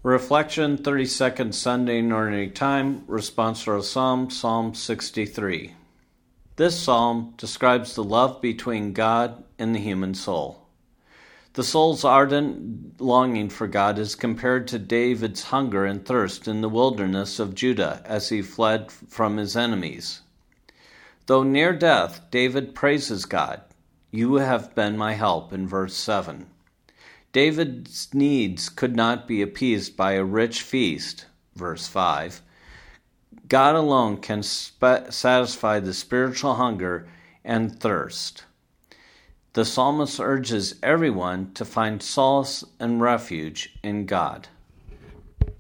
Reflection, 32nd Sunday in Ordinary Time, Responsorial Psalm, Psalm 63. This psalm describes the love between God and the human soul. The soul's ardent longing for God is compared to David's hunger and thirst in the wilderness of Judah as he fled from his enemies. Though near death, David praises God. "You have been my help," in verse 7. David's needs could not be appeased by a rich feast, verse 5. God alone can satisfy the spiritual hunger and thirst. The psalmist urges everyone to find solace and refuge in God.